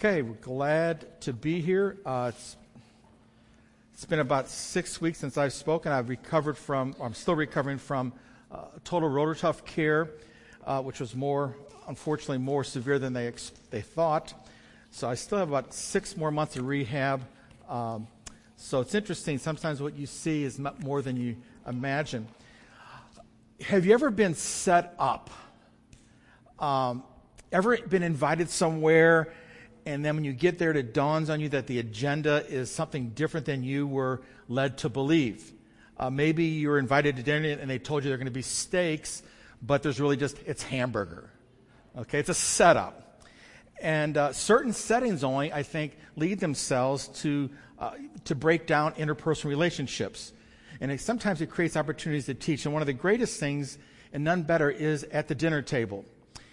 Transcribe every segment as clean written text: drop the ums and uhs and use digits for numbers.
Okay, we're glad to be here. It's been about 6 weeks since I've spoken. I'm still recovering from total rotator care, which was unfortunately more severe than they thought. So I still have about 6 more months of rehab. So it's interesting. Sometimes what you see is more than you imagine. Have you ever been set up? Ever been invited somewhere, and then when you get there, it dawns on you that the agenda is something different than you were led to believe? Maybe you were invited to dinner and they told you there are going to be steaks, but there's really it's hamburger. Okay, it's a setup. And certain settings only, I think, lead themselves to break down interpersonal relationships. And sometimes it creates opportunities to teach. And one of the greatest things, and none better, is at the dinner table.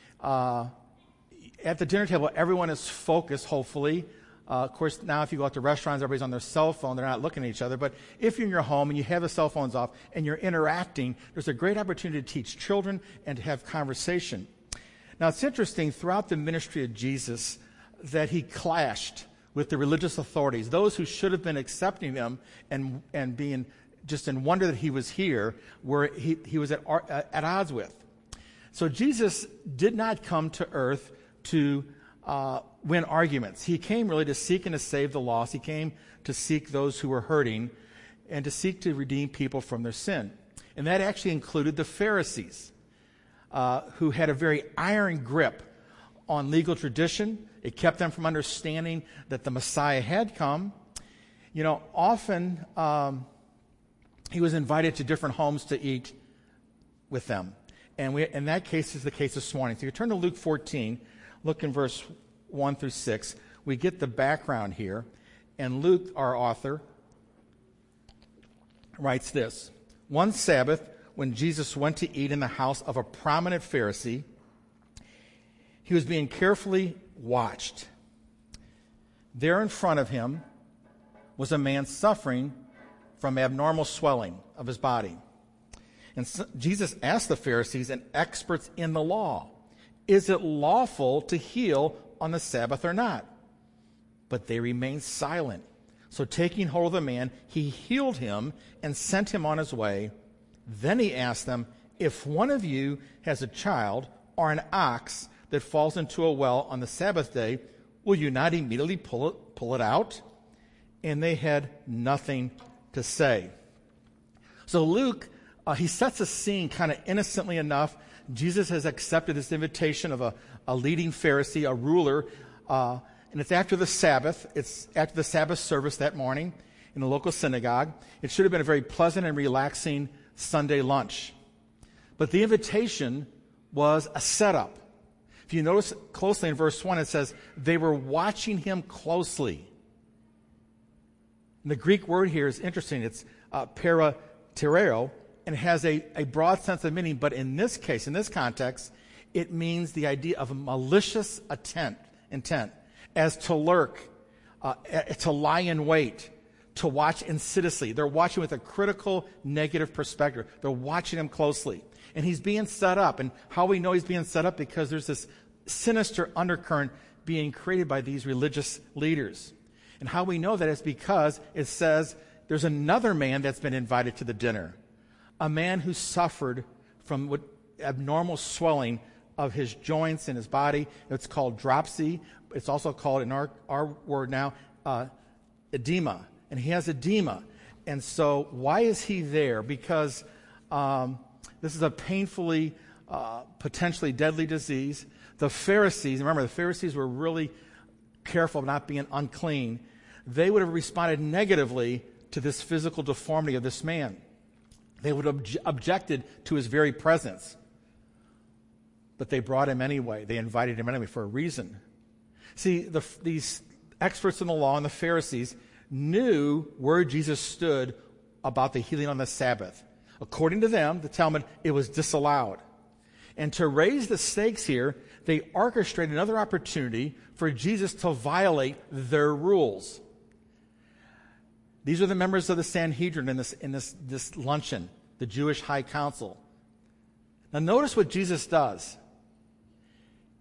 At the dinner table, everyone is focused, hopefully. Of course, now if you go out to restaurants, everybody's on their cell phone. They're not looking at each other. But if you're in your home and you have the cell phones off and you're interacting, there's a great opportunity to teach children and to have conversation. Now, it's interesting, throughout the ministry of Jesus, that he clashed with the religious authorities, those who should have been accepting him and being just in wonder that he was here, where he was at odds with. So Jesus did not come to earth to win arguments. He came really to seek and to save the lost. He came to seek those who were hurting and to seek to redeem people from their sin. And that actually included the Pharisees, who had a very iron grip on legal tradition. It kept them from understanding that the Messiah had come. You know, often he was invited to different homes to eat with them. And in that case is the case this morning. So you turn to Luke 14, look in verse 1 through 6. We get the background here. And Luke, our author, writes this. One Sabbath, when Jesus went to eat in the house of a prominent Pharisee, he was being carefully watched. There in front of him was a man suffering from abnormal swelling of his body. And so Jesus asked the Pharisees and experts in the law, is it lawful to heal on the Sabbath or not? But they remained silent. So taking hold of the man, he healed him and sent him on his way. Then he asked them, if one of you has a child or an ox that falls into a well on the Sabbath day, will you not immediately pull it out? And they had nothing to say. So Luke, he sets a scene kind of innocently enough. Jesus has accepted this invitation of a leading Pharisee, a ruler, and it's after the Sabbath. It's after the Sabbath service that morning in the local synagogue. It should have been a very pleasant and relaxing Sunday lunch. But the invitation was a setup. If you notice closely in verse 1, it says, they were watching him closely. And the Greek word here is interesting. It's paratereo, and has a broad sense of meaning, but in this case, in this context, it means the idea of a malicious intent, as to lurk, to lie in wait, to watch insidiously. They're watching with a critical, negative perspective. They're watching him closely. And he's being set up. And how we know he's being set up? Because there's this sinister undercurrent being created by these religious leaders. And how we know that is because it says there's another man that's been invited to the dinner. A man who suffered from abnormal swelling of his joints and his body. It's called dropsy. It's also called, in our word now, edema. And he has edema. And so why is he there? Because this is a painfully, potentially deadly disease. The Pharisees, remember, the Pharisees were really careful of not being unclean. They would have responded negatively to this physical deformity of this man. They would have objected to his very presence. But they brought him anyway. They invited him anyway for a reason. See, these experts in the law and the Pharisees knew where Jesus stood about the healing on the Sabbath. According to them, the Talmud, it was disallowed. And to raise the stakes here, they orchestrated another opportunity for Jesus to violate their rules. These are the members of the Sanhedrin in this luncheon, the Jewish High Council. Now notice what Jesus does.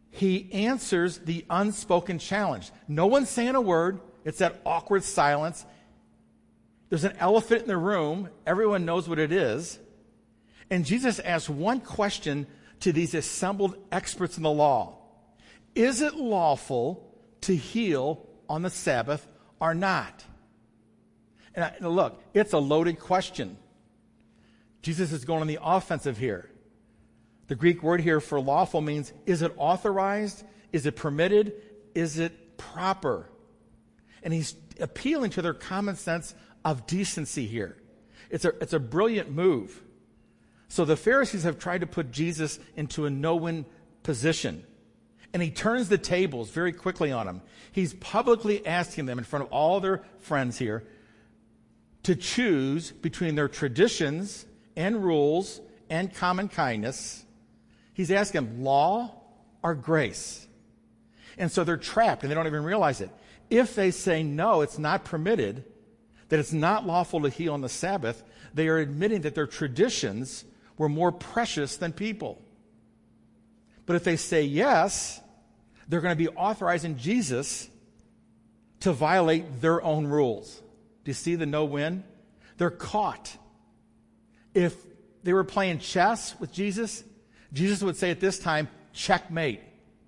he answers the unspoken challenge. No one's saying a word. It's that awkward silence. There's an elephant in the room. Everyone knows what it is. And Jesus asks one question to these assembled experts in the law. Is it lawful to heal on the Sabbath or not? And look, it's a loaded question. Jesus is going on the offensive here. The Greek word here for lawful means, is it authorized? Is it permitted? Is it proper? And he's appealing to their common sense of decency here. It's a brilliant move. So the Pharisees have tried to put Jesus into a no-win position. And he turns the tables very quickly on them. He's publicly asking them in front of all their friends here to choose between their traditions and rules and common kindness. He's asking them, law or grace? And so they're trapped and they don't even realize it. If they say no, it's not permitted, that it's not lawful to heal on the Sabbath, they are admitting that their traditions were more precious than people. But if they say yes, they're going to be authorizing Jesus to violate their own rules. Do you see the no-win? They're caught. If they were playing chess with Jesus, Jesus would say at this time, checkmate.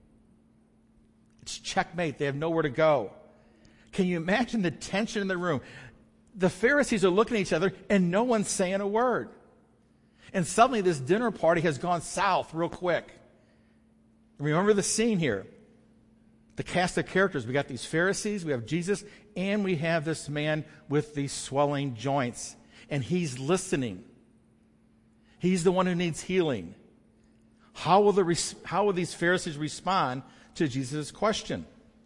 It's checkmate. They have nowhere to go. Can you imagine the tension in the room? The Pharisees are looking at each other and no one's saying a word. And suddenly this dinner party has gone south real quick. Remember the scene here. The cast of characters. We got these Pharisees, we have Jesus, and we have this man with these swelling joints. And he's listening. He's the one who needs healing. How will these Pharisees respond to Jesus' question?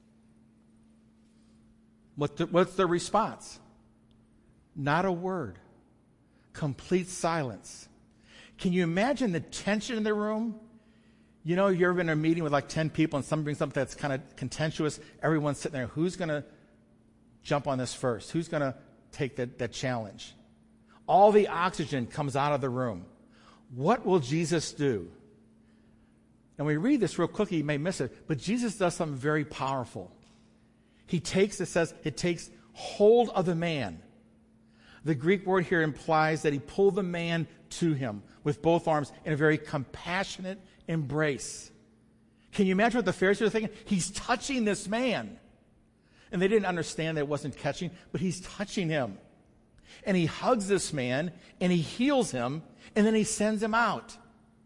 What's their response? Not a word. Complete silence. Can you imagine the tension in the room? You know, you've ever been in a meeting with like 10 people and someone brings something that's kind of contentious. Everyone's sitting there. Who's going to jump on this first? Who's going to take that challenge? All the oxygen comes out of the room. What will Jesus do? And we read this real quickly, you may miss it, but Jesus does something very powerful. It takes hold of the man. The Greek word here implies that he pulled the man to him with both arms in a very compassionate embrace. Can you imagine what the Pharisees were thinking? He's touching this man. And they didn't understand that it wasn't catching, but he's touching him. And he hugs this man, and he heals him, and then he sends him out.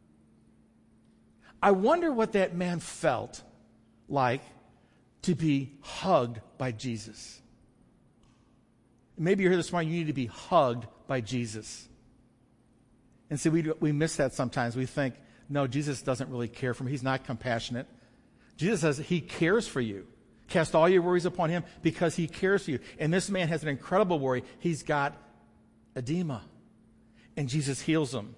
I wonder what that man felt like to be hugged by Jesus. Maybe you're here this morning, you need to be hugged by Jesus. And see, we miss that sometimes. We think, no, Jesus doesn't really care for me. He's not compassionate. Jesus says he cares for you. Cast all your worries upon him because he cares for you. And this man has an incredible worry. He's got edema. And Jesus heals him.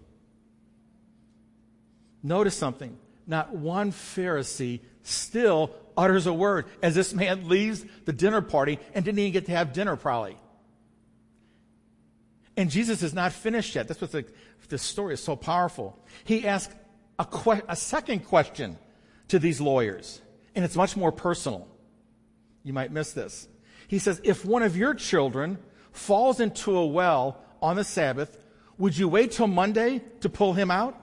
Notice something. Not one Pharisee still utters a word as this man leaves the dinner party and didn't even get to have dinner probably. And Jesus is not finished yet. That's what this story is so powerful. He asks a second question to these lawyers, and it's much more personal. You might miss this. He says, if one of your children falls into a well on the Sabbath, would you wait till Monday to pull him out?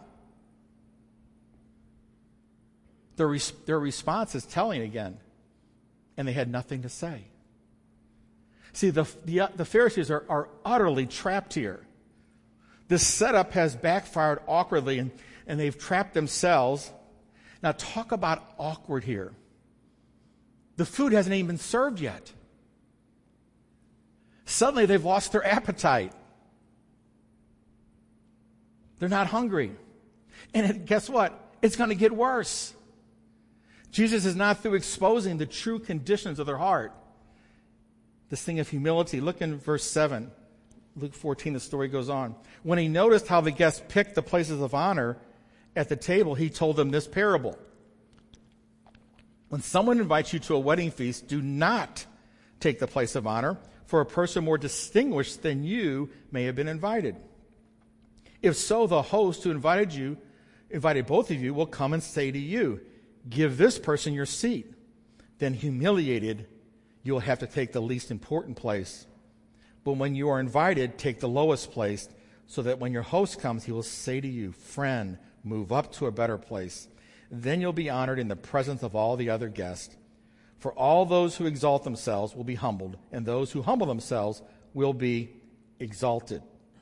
Their response is telling again, and they had nothing to say. See, the Pharisees are utterly trapped here. This setup has backfired awkwardly, and they've trapped themselves. Now, talk about awkward here. The food hasn't even been served yet. Suddenly, they've lost their appetite. They're not hungry. And guess what? It's going to get worse. Jesus is not through exposing the true conditions of their heart. This thing of humility. Look in verse 7. Luke 14, the story goes on. When he noticed how the guests picked the places of honor at the table, he told them this parable. When someone invites you to a wedding feast, do not take the place of honor, for a person more distinguished than you may have been invited. If so, the host who invited both of you will come and say to you, Give this person your seat. Then humiliated, you will have to take the least important place. But when you are invited, take the lowest place, so that when your host comes, he will say to you, friend, move up to a better place. Then you'll be honored in the presence of all the other guests. For all those who exalt themselves will be humbled, and those who humble themselves will be exalted.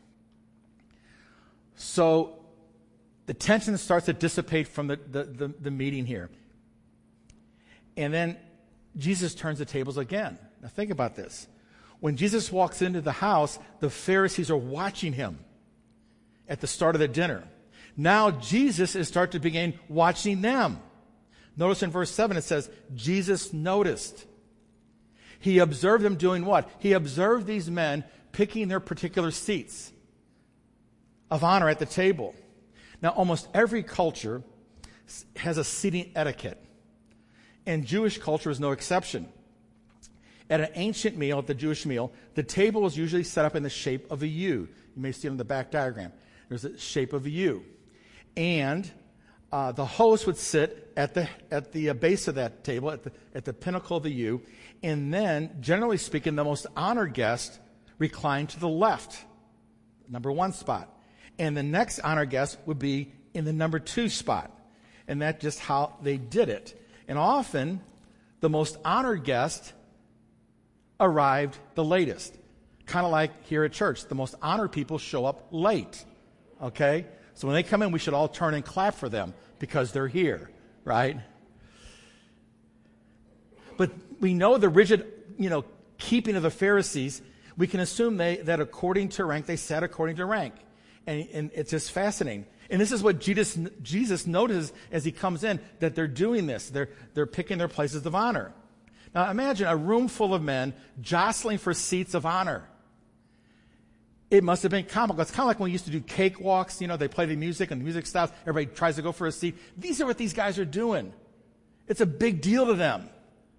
So the tension starts to dissipate from the meeting here. And then Jesus turns the tables again. Now think about this. When Jesus walks into the house, the Pharisees are watching him at the start of the dinner. Now Jesus is starting to begin watching them. Notice in verse 7 it says, Jesus noticed. He observed them doing what? He observed these men picking their particular seats of honor at the table. Now almost every culture has a seating etiquette, and Jewish culture is no exception. At an ancient meal, at the Jewish meal, the table was usually set up in the shape of a U. You may see it on the back diagram. There's a shape of a U. And the host would sit at the base of that table, at the pinnacle of the U, and then, generally speaking, the most honored guest reclined to the left, number 1 spot. And the next honored guest would be in the number 2 spot. And that's just how they did it. And often, the most honored guest arrived the latest. Kind of like here at church. The most honored people show up late. Okay? So when they come in, we should all turn and clap for them because they're here, right? But we know the rigid, keeping of the Pharisees. We can assume that according to rank, they sat according to rank. And it's just fascinating. And this is what Jesus notices as he comes in, that they're doing this. They're picking their places of honor. Now imagine a room full of men jostling for seats of honor. It must have been comical. It's kind of like when we used to do cakewalks. They play the music and the music stops. Everybody tries to go for a seat. These are what these guys are doing. It's a big deal to them,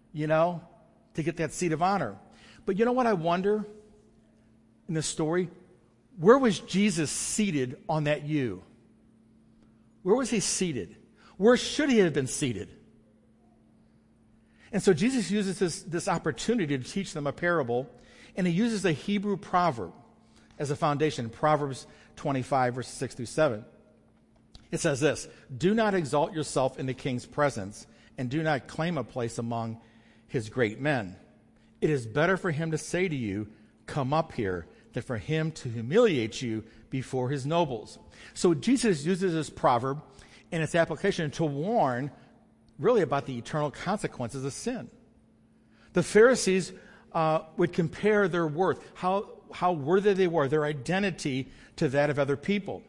to get that seat of honor. But you know what I wonder in this story? Where was Jesus seated on that U? Where was he seated? Where should he have been seated? And so Jesus uses this opportunity to teach them a parable, and he uses a Hebrew proverb as a foundation. Proverbs 25, verses 6 through 7. It says this, do not exalt yourself in the king's presence, and do not claim a place among his great men. It is better for him to say to you, come up here, than for him to humiliate you before his nobles. So Jesus uses this proverb in its application to warn really about the eternal consequences of sin. The Pharisees would compare their worth, how worthy they were, their identity, to that of other people.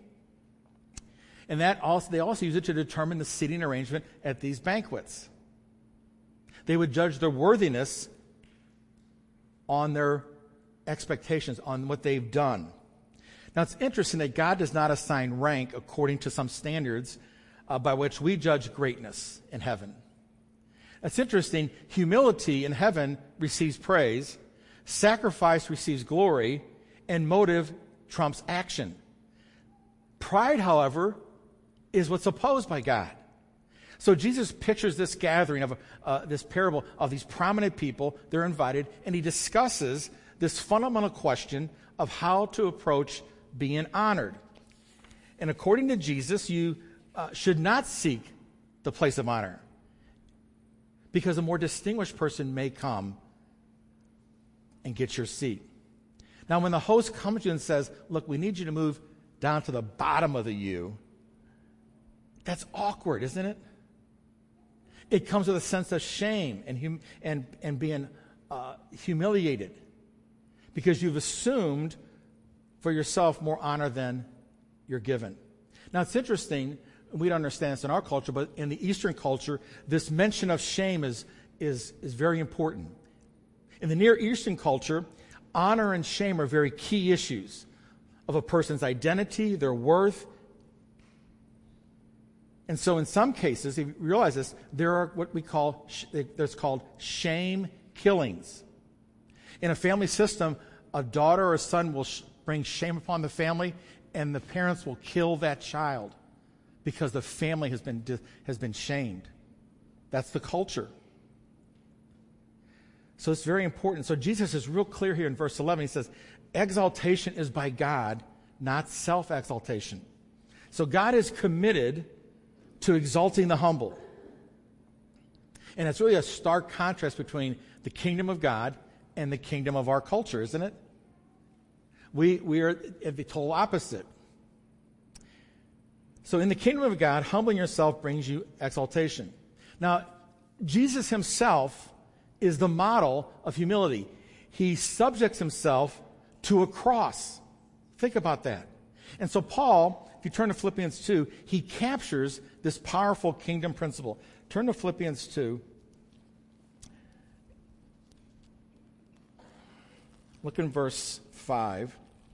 And they also use it to determine the seating arrangement at these banquets. They would judge their worthiness on their expectations, on what they've done. Now it's interesting that God does not assign rank according to some standards by which we judge greatness in heaven. It's interesting, humility in heaven receives praise, sacrifice receives glory, and motive trumps action. Pride, however, is what's opposed by God. So Jesus pictures this gathering of this parable of these prominent people. They're invited, and he discusses this fundamental question of how to approach being honored. And according to Jesus, you should not seek the place of honor, because a more distinguished person may come and get your seat. Now, when the host comes to you and says, look, we need you to move down to the bottom of the U, that's awkward, isn't it? It comes with a sense of shame and being humiliated, because you've assumed for yourself more honor than you're given. Now, it's interesting, we don't understand this in our culture, but in the Eastern culture, this mention of shame is very important. In the Near Eastern culture, honor and shame are very key issues of a person's identity, their worth. And so in some cases, if you realize this, there are what we call, there's called shame killings. In a family system, a daughter or a son will bring shame upon the family, and the parents will kill that child because the family has been shamed. That's the culture. So it's very important. So Jesus is real clear here in verse 11. He says, exaltation is by God, not self-exaltation. So God is committed to exalting the humble. And it's really a stark contrast between the kingdom of God and the kingdom of our culture, isn't it? We are at the total opposite. So in the kingdom of God, humbling yourself brings you exaltation. Now, Jesus himself is the model of humility. He subjects himself to a cross. Think about that. And so Paul, if you turn to Philippians 2, he captures this powerful kingdom principle. Turn to Philippians 2. Look in verse 5.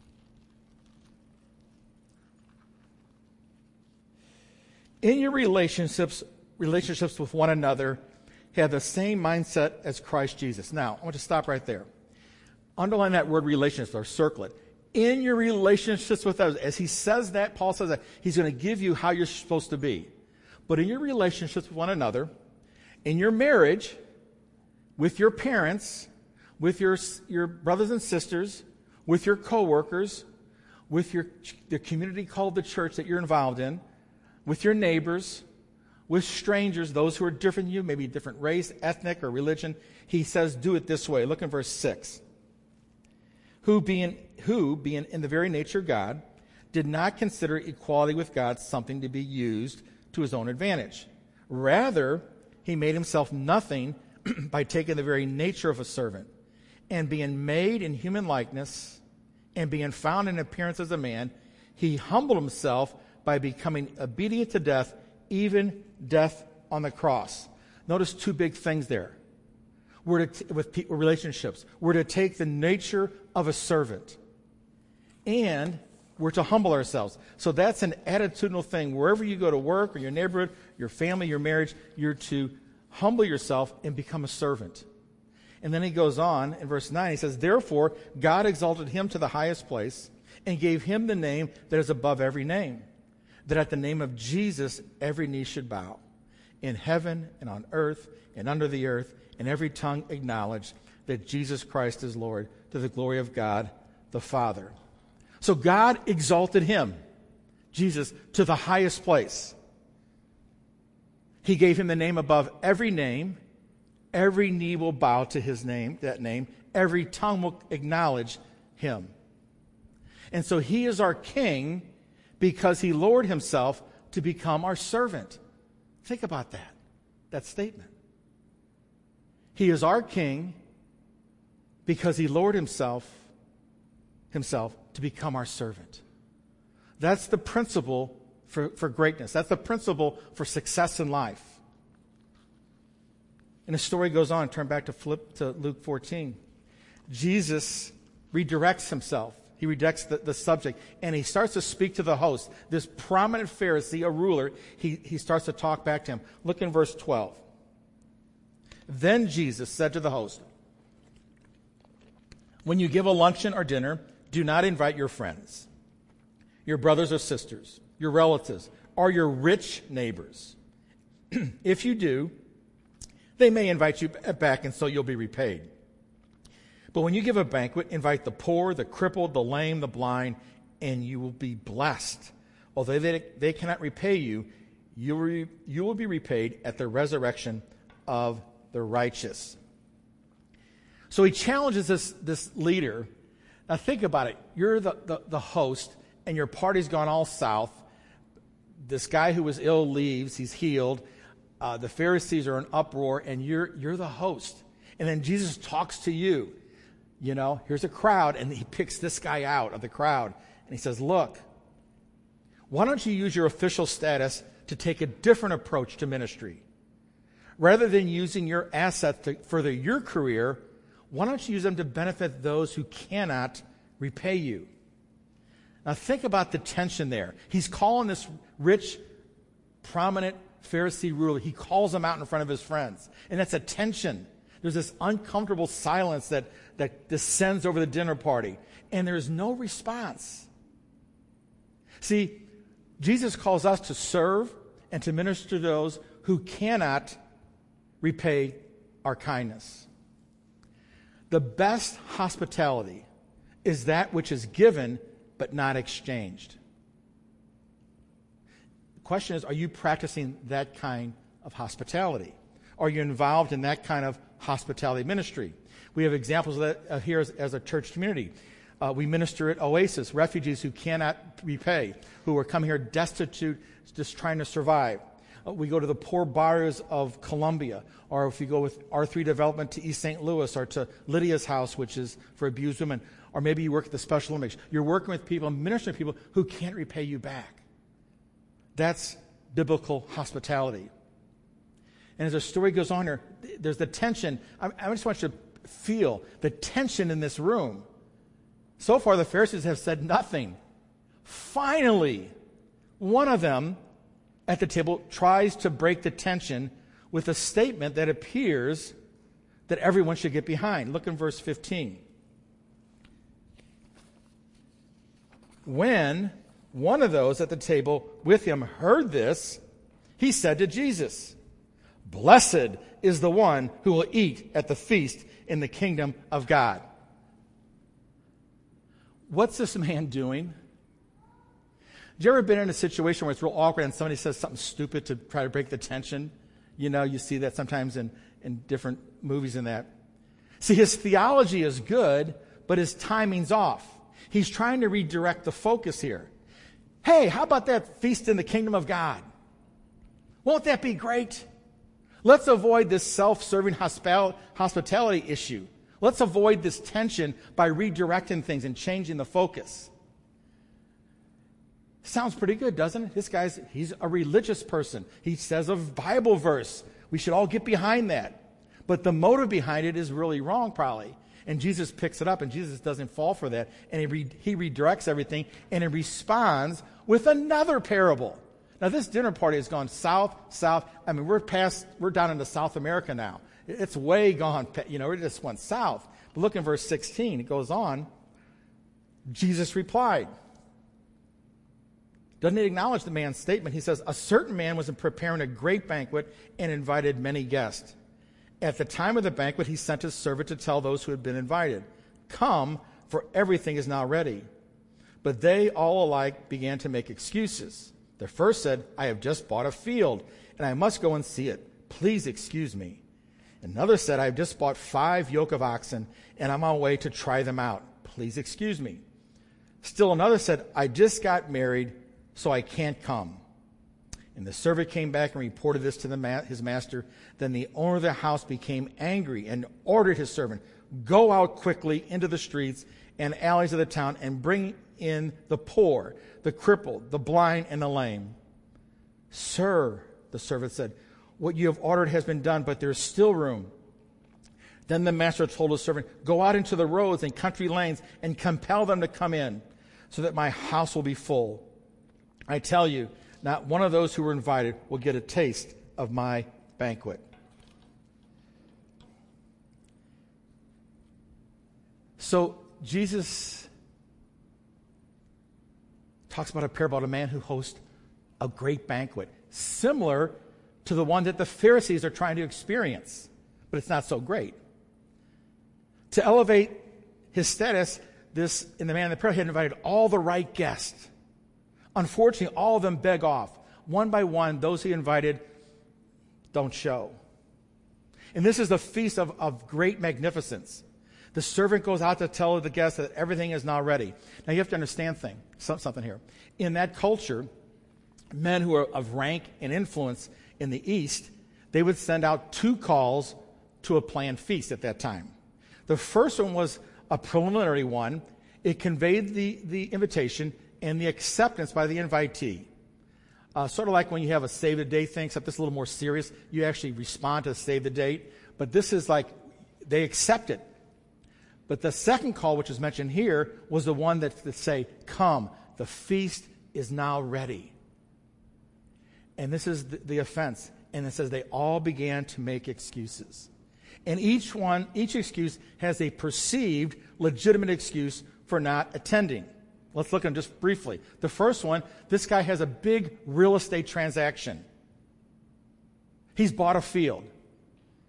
In your relationships with one another, have the same mindset as Christ Jesus. Now, I want to stop right there. Underline that word relationships or circle it. In your relationships with others, as he says that, Paul says that he's going to give you how you're supposed to be. But in your relationships with one another, in your marriage, with your parents, with your brothers and sisters, with your coworkers, with the community called the church that you're involved in, with your neighbors, with strangers, those who are different than you, maybe different race, ethnic, or religion, he says, do it this way. Look in verse 6. Who being in the very nature God, did not consider equality with God something to be used to his own advantage. Rather, he made himself nothing by taking the very nature of a servant, and being made in human likeness, and being found in appearance as a man, he humbled himself by becoming obedient to death, even death on the cross. Notice two big things there. With relationships, we're to take the nature of a servant, and we're to humble ourselves. So that's an attitudinal thing. Wherever you go to work or your neighborhood, your family, your marriage, you're to humble yourself and become a servant. And then he goes on in verse 9, he says, therefore, God exalted him to the highest place and gave him the name that is above every name, that at the name of Jesus every knee should bow, in heaven and on earth and under the earth, and every tongue acknowledge that Jesus Christ is Lord, to the glory of God the Father. So God exalted him, Jesus, to the highest place. He gave him the name above every name. Every knee will bow to his name, that name. Every tongue will acknowledge him. And so he is our king because he lowered himself to become our servant. Think about that statement. He is our king because he lowered himself to become our servant. That's the principle for greatness. That's the principle for success in life. And the story goes on. Turn back to Luke 14. Jesus redirects himself. He redirects the subject, and he starts to speak to the host. This prominent Pharisee, a ruler, he starts to talk back to him. Look in verse 12. Then Jesus said to the host, when you give a luncheon or dinner, do not invite your friends, your brothers or sisters, your relatives, or your rich neighbors. If you do, they may invite you back, and so you'll be repaid. But when you give a banquet, invite the poor, the crippled, the lame, the blind, and you will be blessed. Although they cannot repay you, you will be repaid at the resurrection of the righteous. So he challenges this leader. Now think about it. You're the host, and your party's gone all south. This guy who was ill leaves. He's healed. The Pharisees are in uproar, and you're the host. And then Jesus talks to you. You know, here's a crowd, and he picks this guy out of the crowd. And he says, look, why don't you use your official status to take a different approach to ministry? Rather than using your assets to further your career, why don't you use them to benefit those who cannot repay you? Now think about the tension there. He's calling this rich, prominent Pharisee ruler, he calls him out in front of his friends. And that's a tension. There's this uncomfortable silence that descends over the dinner party. And there's no response. See, Jesus calls us to serve and to minister to those who cannot repay our kindness. The best hospitality is that which is given but not exchanged. The question is, are you practicing that kind of hospitality? Are you involved in that kind of hospitality ministry? We have examples of that here as a church community. We minister at Oasis, refugees who cannot repay, who are coming here destitute, just trying to survive. We go to the poor barrios of Colombia, or if you go with R3 Development to East St. Louis, or to Lydia's house, which is for abused women, or maybe you work at the Special Olympics. You're working with people, ministering to people who can't repay you back. That's biblical hospitality. And as the story goes on here, there's the tension. I just want you to feel the tension in this room. So far, the Pharisees have said nothing. Finally, one of them at the table tries to break the tension with a statement that appears that everyone should get behind. Look in verse 15. When one of those at the table with him heard this, he said to Jesus, "Blessed is the one who will eat at the feast in the kingdom of God." What's this man doing? Have you ever been in a situation where it's real awkward and somebody says something stupid to try to break the tension? You know, you see that sometimes in different movies and that. See, his theology is good, but his timing's off. He's trying to redirect the focus here. Hey, how about that feast in the kingdom of God? Won't that be great? Let's avoid this self-serving hospitality issue. Let's avoid this tension by redirecting things and changing the focus. Sounds pretty good, doesn't it? He's a religious person. He says a Bible verse. We should all get behind that. But the motive behind it is really wrong, probably. And Jesus picks it up, and Jesus doesn't fall for that. And he redirects everything, and he responds with another parable. Now, this dinner party has gone south. I mean, we're down into South America now. It's way gone, it just went south. But look in verse 16. It goes on. Jesus replied. Doesn't he acknowledge the man's statement? He says, "A certain man was preparing a great banquet and invited many guests. At the time of the banquet, he sent his servant to tell those who had been invited, 'Come, for everything is now ready.' But they all alike began to make excuses. The first said, 'I have just bought a field, and I must go and see it. Please excuse me.' Another said, 'I have just bought 5 yoke of oxen, and I'm on my way to try them out. Please excuse me.' Still another said, 'I just got married, so I can't come.' And the servant came back and reported this to his master. Then the owner of the house became angry and ordered his servant, 'Go out quickly into the streets and alleys of the town and bring in the poor, the crippled, the blind, and the lame.' 'Sir,' the servant said, 'what you have ordered has been done, but there's still room.' Then the master told his servant, 'Go out into the roads and country lanes and compel them to come in, so that my house will be full. I tell you, not one of those who were invited will get a taste of my banquet.'" So Jesus talks about a parable about a man who hosts a great banquet, similar to the one that the Pharisees are trying to experience, but it's not so great. To elevate his status, in the man in the parable, he had invited all the right guests. Unfortunately, all of them beg off. One by one, those he invited don't show. And this is the feast of great magnificence. The servant goes out to tell the guests that everything is now ready. Now, you have to understand something here. In that culture, men who are of rank and influence in the East, they would send out 2 calls to a planned feast at that time. The first one was a preliminary one. It conveyed the invitation and the acceptance by the invitee. Sort of like when you have a save the date thing, except this is a little more serious. You actually respond to save the date. But this is like they accept it. But the second call, which is mentioned here, was the one that say, "Come, the feast is now ready." And this is the offense. And it says they all began to make excuses. And each excuse has a perceived legitimate excuse for not attending. Let's look at them just briefly. The first one, this guy has a big real estate transaction. He's bought a field.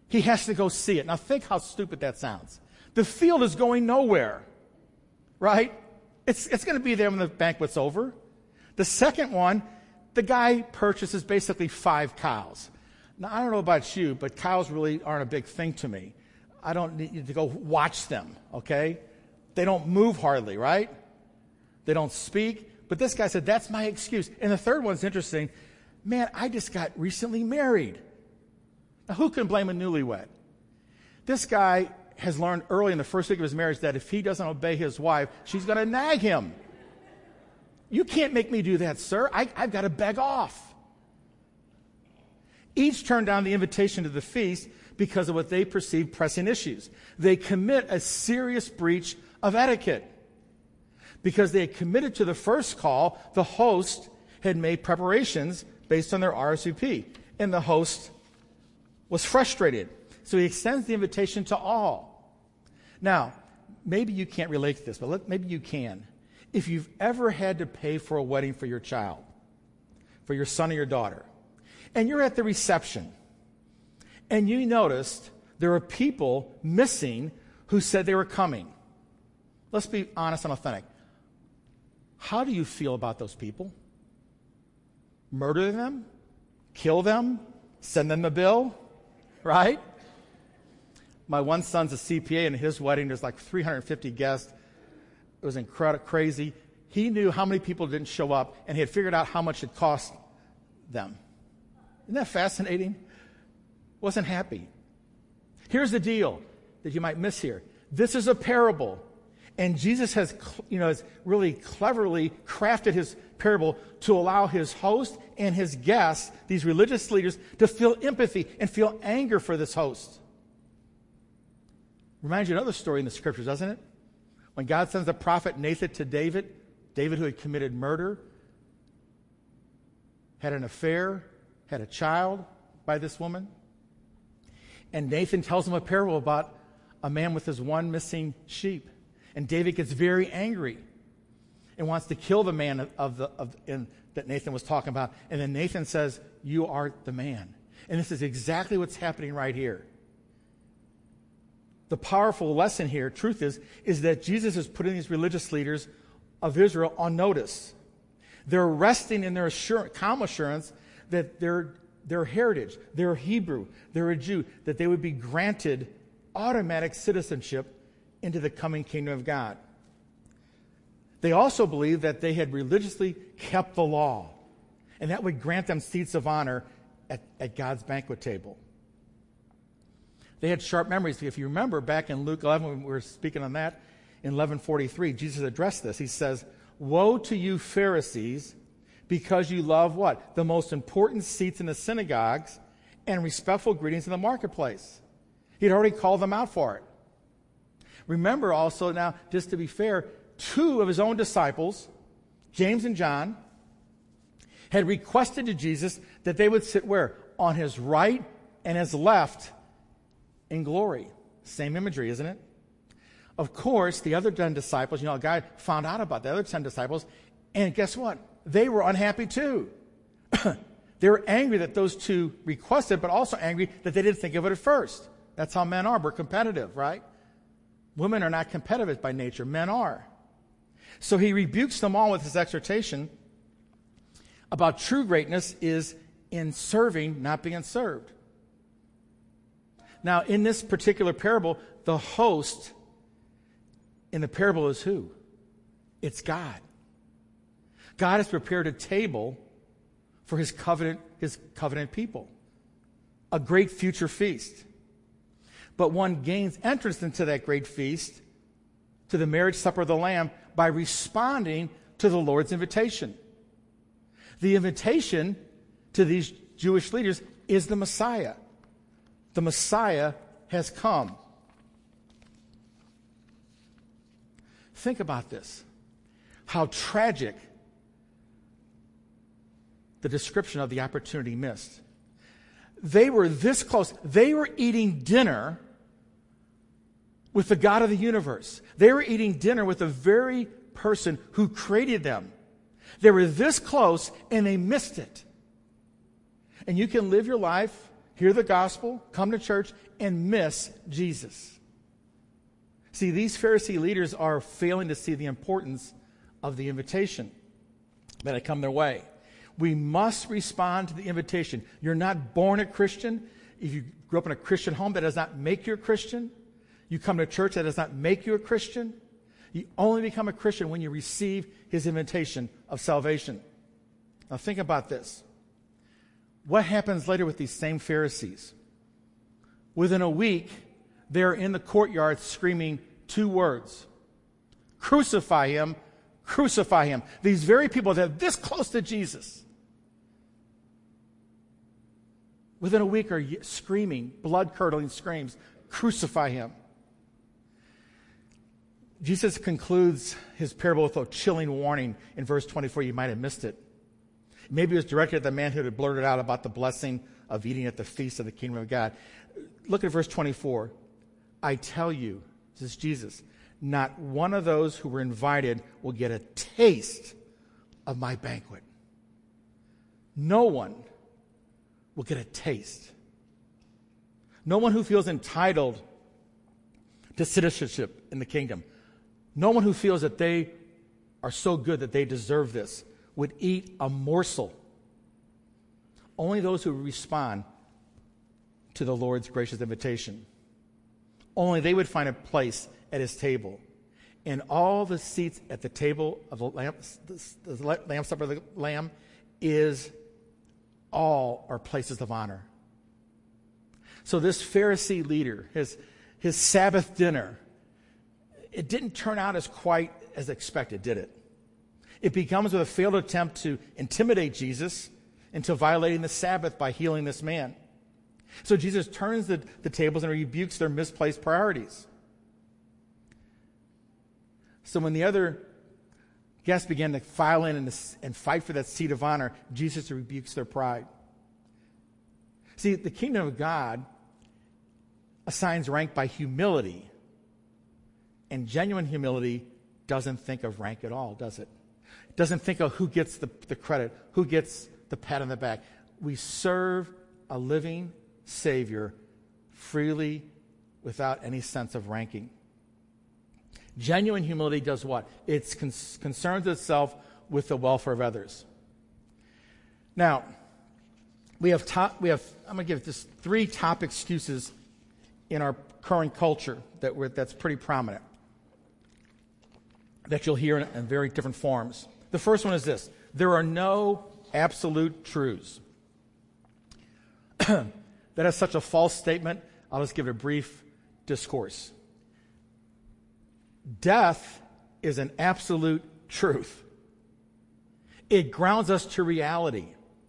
He has to go see it. Now think how stupid that sounds. The field is going nowhere, right? It's going to be there when the banquet's over. The second one, the guy purchases basically 5 cows. Now, I don't know about you, but cows really aren't a big thing to me. I don't need to go watch them, okay? They don't move hardly, right? They don't speak. But this guy said, that's my excuse. And the third one's interesting. Man, I just got recently married. Now, who can blame a newlywed? This guy has learned early in the first week of his marriage that if he doesn't obey his wife, she's going to nag him. You can't make me do that, sir. I've got to beg off. Each turned down the invitation to the feast because of what they perceived pressing issues. They commit a serious breach of etiquette. Because they had committed to the first call, the host had made preparations based on their RSVP. And the host was frustrated. So he extends the invitation to all. Now, maybe you can't relate to this, but maybe you can. If you've ever had to pay for a wedding for your child, for your son or your daughter, and you're at the reception, and you noticed there are people missing who said they were coming. Let's be honest and authentic. How do you feel about those people? Murder them? Kill them? Send them the bill? Right? My one son's a CPA, and at his wedding, there's like 350 guests. It was incredible, crazy. He knew how many people didn't show up, and he had figured out how much it cost them. Isn't that fascinating? Wasn't happy. Here's the deal that you might miss here. This is a parable, and Jesus has really cleverly crafted his parable to allow his host and his guests, these religious leaders, to feel empathy and feel anger for this host. Reminds you of another story in the scriptures, doesn't it? When God sends the prophet Nathan to David who had committed murder, had an affair, had a child by this woman. And Nathan tells him a parable about a man with his one missing sheep. And David gets very angry and wants to kill the man that Nathan was talking about. And then Nathan says, "You are the man." And this is exactly what's happening right here. The powerful lesson here, truth is that Jesus is putting these religious leaders of Israel on notice. They're resting in their calm assurance that their heritage, they're Hebrew, they're a Jew, that they would be granted automatic citizenship into the coming kingdom of God. They also believed that they had religiously kept the law, and that would grant them seats of honor at God's banquet table. They had sharp memories. If you remember back in Luke 11, when we were speaking on that, in 11:43, Jesus addressed this. He says, "Woe to you Pharisees, because you love" what? "The most important seats in the synagogues and respectful greetings in the marketplace." He'd already called them out for it. Remember also now, just to be fair, 2 of his own disciples, James and John, had requested to Jesus that they would sit where? On his right and his left in glory. Same imagery, isn't it? Of course, the other 10 disciples, a guy found out about the other 10 disciples, and guess what? They were unhappy too. They were angry that those 2 requested, but also angry that they didn't think of it at first. That's how men are. We're competitive, right? Women are not competitive by nature. Men are. So he rebukes them all with his exhortation about true greatness is in serving, not being served. Now, in this particular parable, the host in the parable is who? It's God. God has prepared a table for his covenant people, a great future feast. But one gains entrance into that great feast, to the marriage supper of the Lamb, by responding to the Lord's invitation. The invitation to these Jewish leaders is the Messiah. The Messiah has come. Think about this. How tragic the description of the opportunity missed. They were this close. They were eating dinner with the God of the universe. They were eating dinner with the very person who created them. They were this close and they missed it. And you can live your life hear the gospel, come to church, and miss Jesus. See, these Pharisee leaders are failing to see the importance of the invitation that had come their way. We must respond to the invitation. You're not born a Christian. If you grew up in a Christian home, that does not make you a Christian. You come to church, that does not make you a Christian. You only become a Christian when you receive his invitation of salvation. Now think about this. What happens later with these same Pharisees? Within a week, they're in the courtyard screaming 2 words. Crucify him, crucify him. These very people that are this close to Jesus, within a week are screaming, blood-curdling screams, crucify him. Jesus concludes his parable with a chilling warning in verse 24. You might have missed it. Maybe it was directed at the man who had blurted out about the blessing of eating at the feast of the kingdom of God. Look at verse 24. I tell you, this is Jesus, not one of those who were invited will get a taste of my banquet. No one will get a taste. No one who feels entitled to citizenship in the kingdom. No one who feels that they are so good that they deserve this would eat a morsel. Only those who respond to the Lord's gracious invitation. Only they would find a place at his table. And all the seats at the table of the Lamb Supper of the Lamb all are places of honor. So this Pharisee leader, his Sabbath dinner, it didn't turn out as quite as expected, did it? It begins with a failed attempt to intimidate Jesus into violating the Sabbath by healing this man. So Jesus turns the tables and rebukes their misplaced priorities. So when the other guests began to file in and fight for that seat of honor, Jesus rebukes their pride. See, the kingdom of God assigns rank by humility. And genuine humility doesn't think of rank at all, does it? It doesn't think of who gets the credit, who gets the pat on the back. We serve a living Savior freely without any sense of ranking. Genuine humility does what? It concerns itself with the welfare of others. Now, I'm going to give just 3 top excuses in our current culture that's pretty prominent, that you'll hear in very different forms. The first one is this: there are no absolute truths. That is such a false statement. I'll just give it a brief discourse. Death is an absolute truth. It grounds us to reality.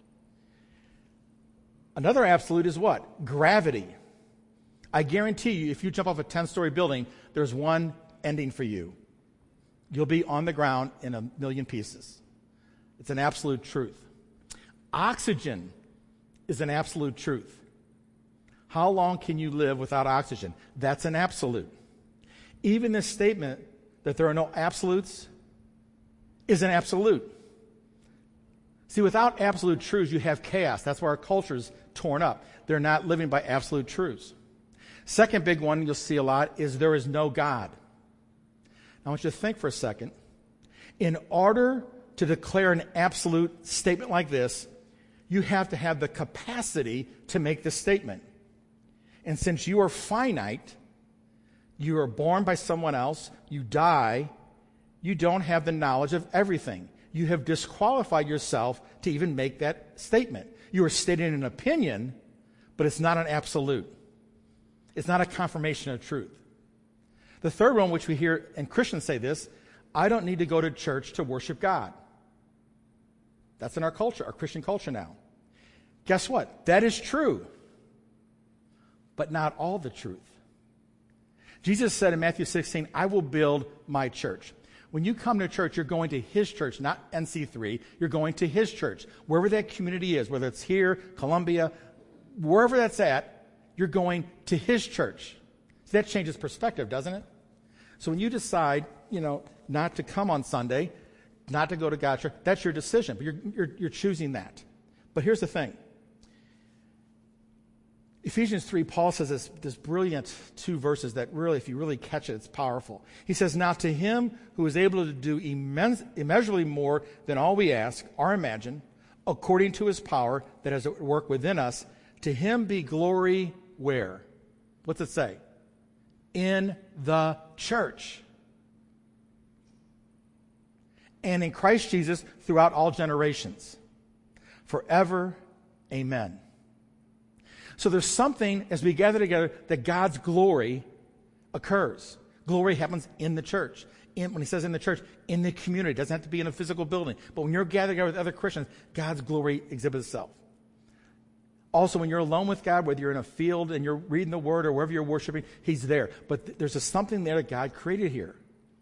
Another absolute is what? Gravity. I guarantee you, if you jump off a 10-story building, there's one ending for you. You'll be on the ground in 1 million pieces. It's an absolute truth. Oxygen is an absolute truth. How long can you live without oxygen? That's an absolute. Even this statement that there are no absolutes is an absolute. See, without absolute truths, you have chaos. That's why our culture's torn up. They're not living by absolute truths. Second big one you'll see a lot is there is no God. I want you to think for a second. In order to declare an absolute statement like this, you have to have the capacity to make this statement. And since you are finite, you are born by someone else, you die, you don't have the knowledge of everything. You have disqualified yourself to even make that statement. You are stating an opinion, but it's not an absolute. It's not a confirmation of truth. The third one, which we hear, and Christians say this, I don't need to go to church to worship God. That's in our culture, our Christian culture now. Guess what? That is true, but not all the truth. Jesus said in Matthew 16, I will build my church. When you come to church, you're going to his church, not NC3. You're going to his church. Wherever that community is, whether it's here, Columbia, wherever that's at, you're going to his church. So that changes perspective, doesn't it? So when you decide, not to come on Sunday, not to go to God's church, that's your decision. But you're choosing that. But here's the thing. Ephesians 3, Paul says this brilliant 2 verses that really, if you really catch it, it's powerful. He says, now to him who is able to do immeasurably more than all we ask or imagine, according to his power that is at work within us, to him be glory where? What's it say? In the church. And in Christ Jesus throughout all generations. Forever, amen. So there's something, as we gather together, that God's glory occurs. Glory happens in the church. When he says in the church, in the community. It doesn't have to be in a physical building. But when you're gathered together with other Christians, God's glory exhibits itself. Also, when you're alone with God, whether you're in a field and you're reading the Word or wherever you're worshiping, he's there. But there's something there that God created here.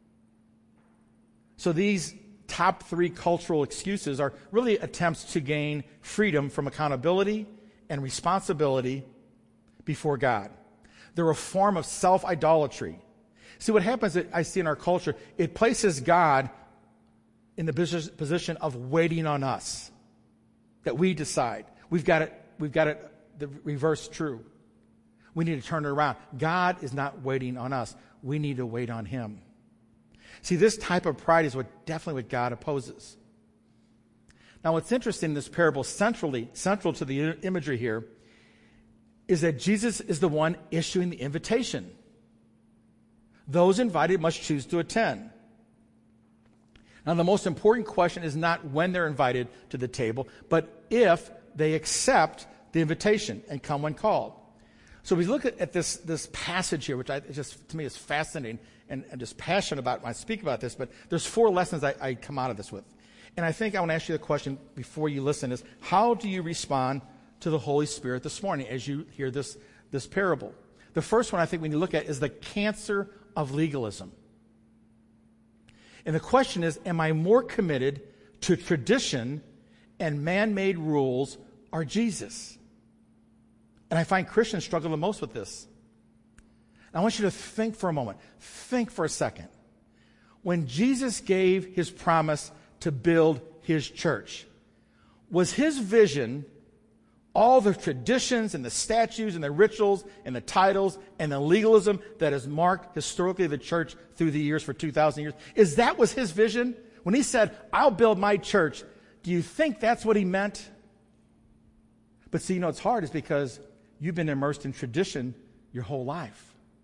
So these top 3 cultural excuses are really attempts to gain freedom from accountability and responsibility before God. They're a form of self-idolatry. See, what happens that I see in our culture, it places God in the position of waiting on us, that we decide. We've got it the reverse true. We need to turn it around. God is not waiting on us. We need to wait on him. See, this type of pride is definitely what God opposes. Now, what's interesting in this parable, central to the imagery here, is that Jesus is the one issuing the invitation. Those invited must choose to attend. Now, the most important question is not when they're invited to the table, but if they accept the invitation and come when called. So we look at this passage here, which to me is fascinating and just passionate about when I speak about this, but there's 4 lessons I come out of this with. And I think I want to ask you the question before you listen is, how do you respond to the Holy Spirit this morning as you hear this parable? The first one I think we need to look at is the cancer of legalism. And the question is, am I more committed to tradition and man-made rules or Jesus? And I find Christians struggle the most with this. I want you to think for a moment. Think for a second. When Jesus gave his promise to build his church, was his vision all the traditions and the statues and the rituals and the titles and the legalism that has marked historically the church through the years for 2,000 years? Was his vision? When he said, I'll build my church, do you think that's what he meant? But see, it's hard is because you've been immersed in tradition your whole life.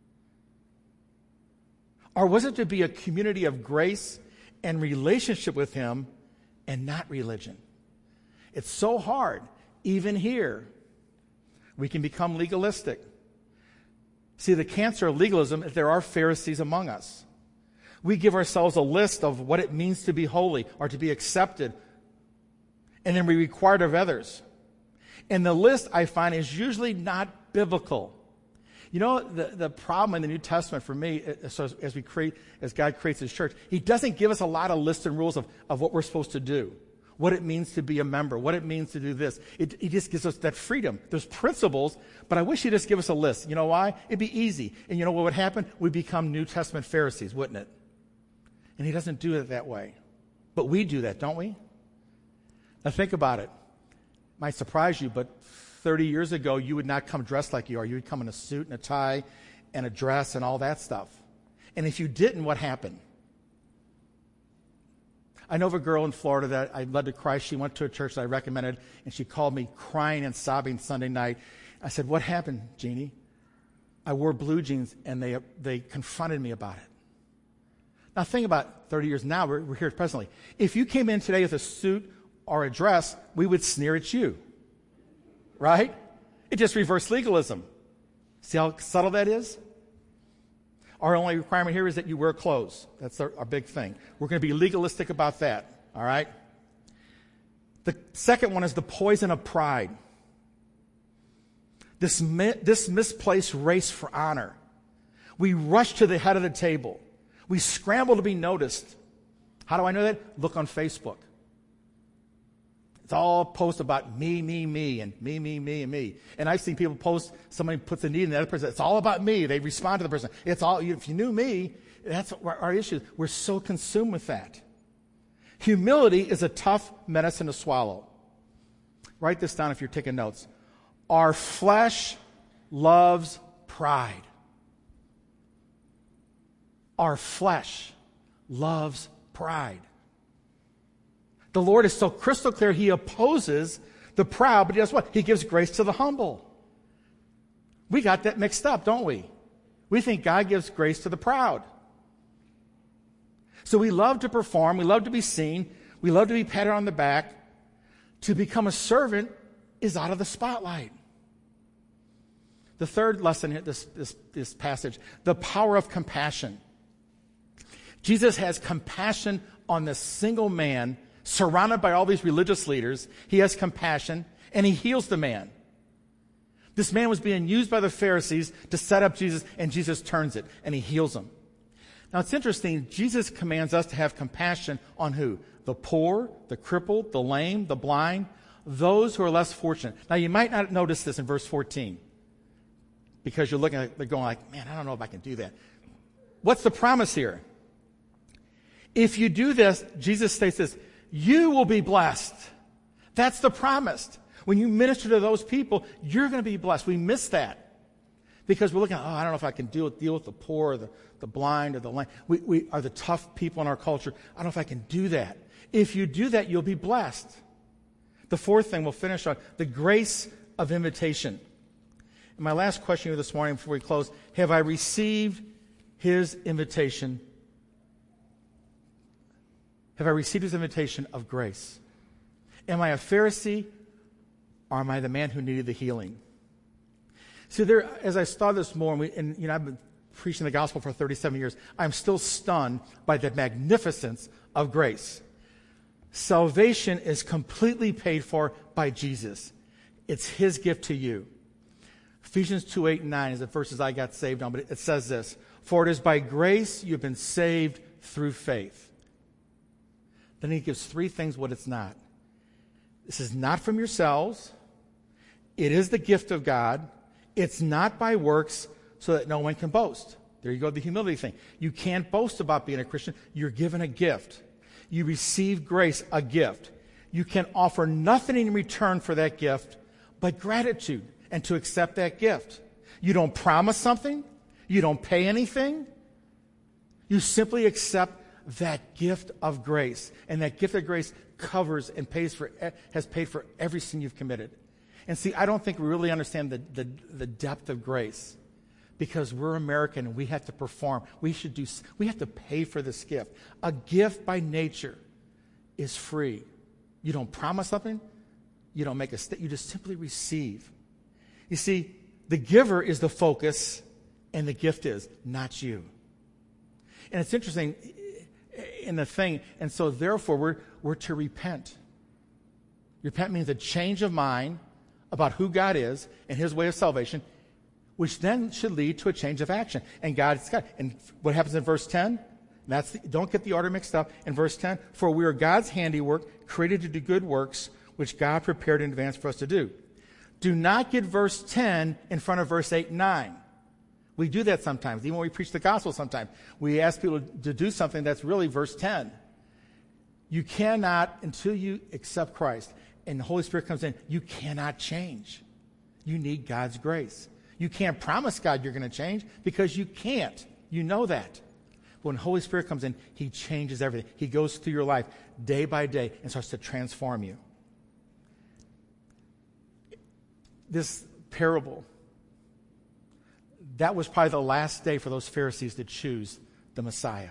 Or was it to be a community of grace and relationship with him and not religion? It's so hard. Even here, we can become legalistic. See, the cancer of legalism is there are Pharisees among us. We give ourselves a list of what it means to be holy or to be accepted, and then we require it of others. And the list, I find, is usually not biblical. The problem in the New Testament for me, as God creates his church, he doesn't give us a lot of lists and rules of what we're supposed to do, what it means to be a member, what it means to do this. He just gives us that freedom. There's principles, but I wish he'd just give us a list. You know why? It'd be easy. And you know what would happen? We'd become New Testament Pharisees, wouldn't it? And he doesn't do it that way. But we do that, don't we? Now think about it. Might surprise you, but 30 years ago, you would not come dressed like you are. You would come in a suit and a tie and a dress and all that stuff. And if you didn't, what happened? I know of a girl in Florida that I led to Christ. She went to a church that I recommended, and she called me crying and sobbing Sunday night. I said, what happened, Jeannie? I wore blue jeans, and they confronted me about it. Now, think about 30 years now. We're here presently. If you came in today with a suit or a dress, we would sneer at you. Right? It just reversed legalism. See how subtle that is? Our only requirement here is that you wear clothes. That's our big thing. We're going to be legalistic about that. All right? The second one is the poison of pride. This misplaced race for honor. We rush to the head of the table. We scramble to be noticed. How do I know that? Look on Facebook. It's all posts about me, and me, and me. And I've seen people post, somebody puts a need in the other person. It's all about me. They respond to the person. If you knew me, that's our issue. We're so consumed with that. Humility is a tough medicine to swallow. Write this down if you're taking notes. Our flesh loves pride. Our flesh loves pride. The Lord is so crystal clear, he opposes the proud, but guess what? He gives grace to the humble. We got that mixed up, don't we? We think God gives grace to the proud. So we love to perform, we love to be seen, we love to be patted on the back. To become a servant is out of the spotlight. The third lesson here, this passage, the power of compassion. Jesus has compassion on this single man surrounded by all these religious leaders. He has compassion, and he heals the man. This man was being used by the Pharisees to set up Jesus, and Jesus turns it, and he heals him. Now, it's interesting. Jesus commands us to have compassion on who? The poor, the crippled, the lame, the blind, those who are less fortunate. Now, you might not notice this in verse 14 because you're looking at it going like, man, I don't know if I can do that. What's the promise here? If you do this, Jesus states this, you will be blessed. That's the promise. When you minister to those people, you're going to be blessed. We miss that because we're looking at, I don't know if I can deal with the poor or the blind or the lame. We are the tough people in our culture. I don't know if I can do that. If you do that, you'll be blessed. The fourth thing we'll finish on, the grace of invitation. And my last question here this morning before we close, have I received his invitation? Have I received his invitation of grace? Am I a Pharisee or am I the man who needed the healing? See, as I started this morning, I've been preaching the gospel for 37 years, I'm still stunned by the magnificence of grace. Salvation is completely paid for by Jesus. It's his gift to you. Ephesians 2:8-9 is the verses I got saved on, but it says this, for it is by grace you've been saved through faith. Then he gives three things what it's not. This is not from yourselves. It is the gift of God. It's not by works so that no one can boast. There you go, the humility thing. You can't boast about being a Christian. You're given a gift. You receive grace, a gift. You can offer nothing in return for that gift but gratitude and to accept that gift. You don't promise something. You don't pay anything. You simply accept that gift of grace. And that gift of grace covers and has paid for every sin you've committed. And see, I don't think we really understand the depth of grace because we're American and we have to perform. We have to pay for this gift. A gift by nature is free. You don't promise something. You don't make a you just simply receive. You see, the giver is the focus and the gift is not you. And it's interesting in the thing, and so therefore we're to repent. Repent means a change of mind about who God is and his way of salvation, which then should lead to a change of action. And and what happens in verse 10? Don't get the order mixed up. In verse 10, for we are God's handiwork, created to do good works, which God prepared in advance for us to do. Do not get verse 10 in front of verse 8 and 9. We do that sometimes. Even when we preach the gospel sometimes, we ask people to do something that's really verse 10. You cannot, until you accept Christ and the Holy Spirit comes in, you cannot change. You need God's grace. You can't promise God you're going to change because you can't. You know that. But when the Holy Spirit comes in, he changes everything. He goes through your life day by day and starts to transform you. This parable, that was probably the last day for those Pharisees to choose the Messiah.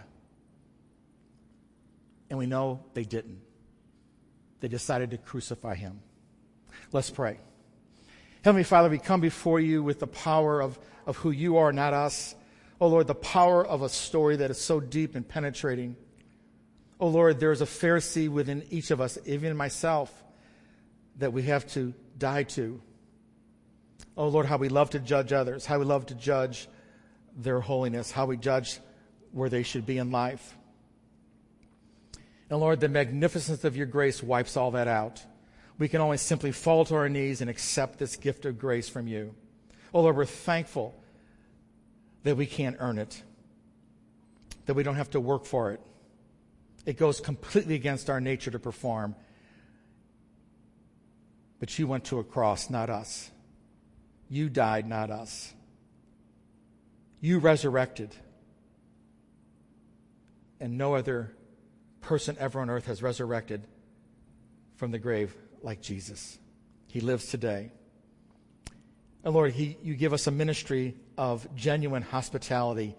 And we know they didn't. They decided to crucify him. Let's pray. Heavenly Father, we come before you with the power of who you are, not us. Oh Lord, the power of a story that is so deep and penetrating. Oh Lord, there is a Pharisee within each of us, even myself, that we have to die to. Oh Lord, how we love to judge others, how we love to judge their holiness, how we judge where they should be in life. And Lord, the magnificence of your grace wipes all that out. We can only simply fall to our knees and accept this gift of grace from you. Oh Lord, we're thankful that we can't earn it, that we don't have to work for it. It goes completely against our nature to perform. But you went to a cross, not us. You died, not us. You resurrected. And no other person ever on earth has resurrected from the grave like Jesus. He lives today. And Lord, you give us a ministry of genuine hospitality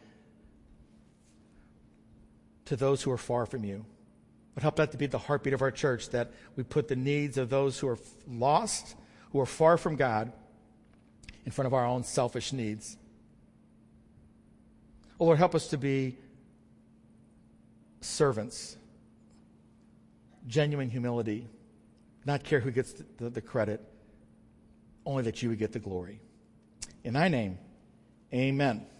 to those who are far from you. But help that to be the heartbeat of our church, that we put the needs of those who are lost, who are far from God, in front of our own selfish needs. Oh, Lord, help us to be servants, genuine humility, not care who gets the credit, only that you would get the glory. In thy name, amen.